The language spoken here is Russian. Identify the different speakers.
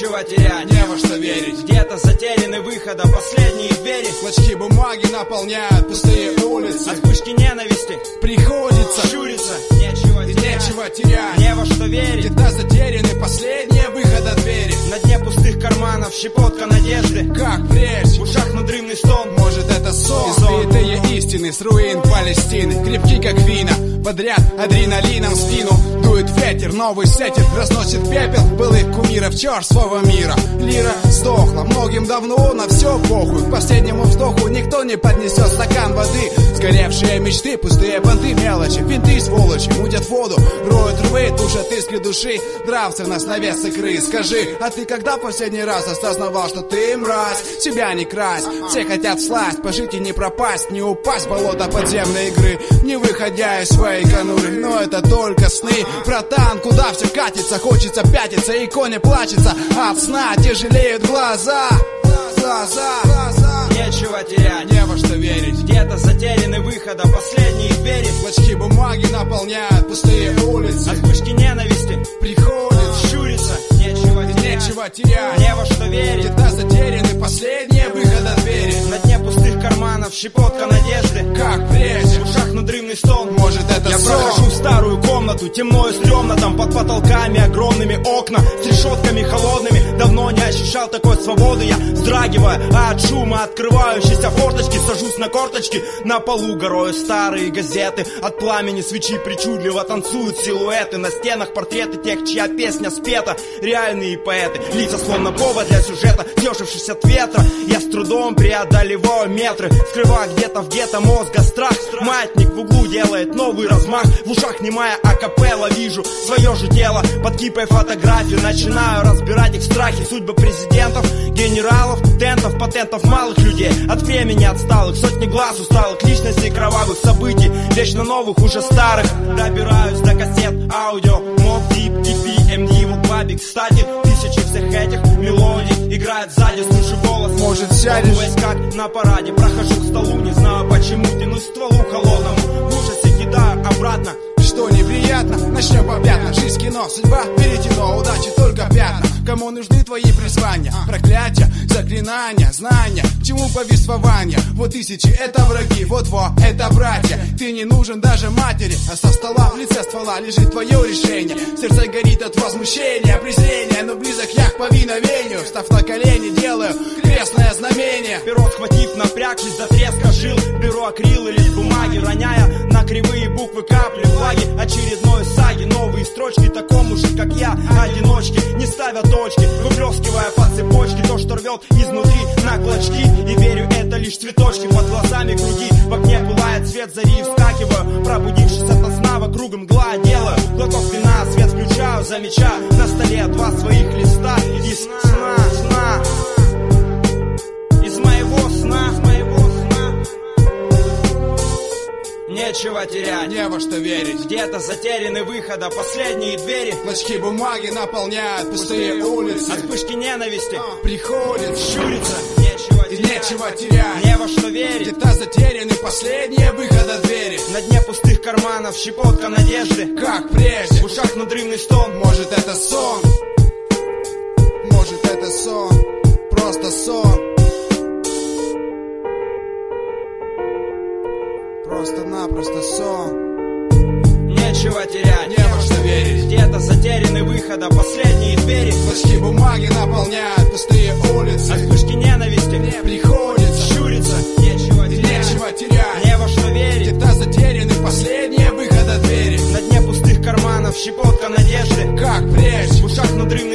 Speaker 1: Нечего терять,
Speaker 2: не во что верить.
Speaker 1: Где-то затеряны выхода последние двери.
Speaker 2: Клочки бумаги наполняют пустые улицы.
Speaker 1: От вспышки ненависти
Speaker 2: приходится
Speaker 1: щуриться. Нечего терять,
Speaker 2: не во что верить. Где-то затеряны последние выхода двери.
Speaker 1: На дне пустых карманов щепотка надежды.
Speaker 2: Как прежде,
Speaker 1: в ушах надрывный стон.
Speaker 2: Может это сон. Избитые истины с руин Палестины, крепки как вина, подряд адреналином в спину. Дует ветер, новый сеттер разносит пепел былых кумиров черствого мира. Лира сдохла многим давно, на все похуй. К последнему вздоху никто не поднесет стакан воды. Сгоревшие мечты, пустые понты, мелочи, винты, сволочи мудят воду, роют рвы, тушат искры души. Нравцы в нас навес икры. Скажи, а ты когда последний раз осознавал, что ты мразь? Себя не красть, все хотят всласть, пожить и не пропасть, не упасть в болото подземной игры, не выходя из своей конуры. Но это только сны, братан, куда все катится? Хочется пятиться, и кони плачется от сна, тяжелеют глаза.
Speaker 1: Нечего терять,
Speaker 2: не во что верить.
Speaker 1: Где-то затеряны выхода последние двери.
Speaker 2: Клочки бумаги наполняют пустые улицы.
Speaker 1: От вспышки ненависти
Speaker 2: приходится
Speaker 1: щуриться.
Speaker 2: Нечего терять,
Speaker 1: не во что верить.
Speaker 2: Где-то затеряны последние выхода двери.
Speaker 1: На дне пустых карманов щепотка надежды.
Speaker 2: Как прежде,
Speaker 1: в ушах надрывный стон.
Speaker 2: Может это
Speaker 1: я
Speaker 2: сон.
Speaker 1: прохожу в старую комнату, темно и стрёмно. Там под потолками огромными окна с решетками холодными. Давно не ощущал такой свободы. Я вздрагиваю от шума открывающейся форточки. Сажусь на корточки, на полу горою старые газеты. От пламени свечи причудливо танцуют силуэты. На стенах портреты тех, чья песня спета. Реальные поэты, лица словно повод для сюжета. Съежившись от ветра, я с трудом преодолеваю метры. Скрывая где-то в гетто мозга страх. Маятник в углу делает новый размах. В ушах немая акапелла, вижу свое же тело под кипой фотографий. Начинаю разбирать их страхи. Судьбы президентов, генералов, тентов, патентов малых людей. От времени отсталых, сотни глаз усталых личностей, кровавых событий, вечно новых, уже старых. Добираюсь до кассет, аудио, Mobb Deep, EP, MD, вот Бабик. Кстати, тысячи всех этих мелодий играет сзади, слышу голос.
Speaker 2: Может сядешь?
Speaker 1: Как на параде, прохожу к столу, не знаю почему, тянусь к стволу холодному. В ужасе кидаю обратно.
Speaker 2: Что неприятно, начнем по пятна. Жизнь кино, судьба веретено, удачи только пятна. Кому нужны твои призвания? Проклятия, заклинания, знания. К чему повествование? Вот тысячи это враги, вот это братья. Ты не нужен даже матери, а со стола в лице ствола лежит твое решение. Сердце горит от возмущения, презрения, но близок я к повиновению. Встав на колени, делаю крестное знамение.
Speaker 1: Перо схватив, напрягшись до треска жил. Беру акрил и лист бумаги, роняя на кривые буквы капли влаги очередной саги. Новые строчки такому же, как я, одиночки, не ставя точки, выплескивая по цепочке то, что рвет изнутри на клочки. И верю, это лишь цветочки под глазами круги. В окне пылает свет зари, и вскакиваю, пробудившись ото сна, вокруг мгла делаю глоток вина, свет включаю, замечаю на столе два своих листа из сна, из моего сна. Нечего терять,
Speaker 2: не во что верить.
Speaker 1: Где-то затеряны выхода последние двери.
Speaker 2: Клочки бумаги наполняют пустые улицы.
Speaker 1: От вспышки ненависти
Speaker 2: приходит
Speaker 1: щуриться.
Speaker 2: Нечего терять,
Speaker 1: не во что верить.
Speaker 2: Где-то затеряны последние выхода двери.
Speaker 1: На дне пустых карманов щепотка надежды.
Speaker 2: Как прежде,
Speaker 1: в ушах надрывный стон.
Speaker 2: Может это сон, может это сон, просто сон. Просто-напросто сон.
Speaker 1: Нечего терять,
Speaker 2: не во что верить.
Speaker 1: Где-то затеряны выхода последние двери.
Speaker 2: Клочки бумаги наполняют пустые улицы.
Speaker 1: От вспышки ненависти
Speaker 2: приходится
Speaker 1: щуриться. Нечего терять,
Speaker 2: не во что верить. Где-то затеряны последние выхода двери.
Speaker 1: На дне пустых карманов щепотка надежды.
Speaker 2: Как прежде,
Speaker 1: в ушах надрывный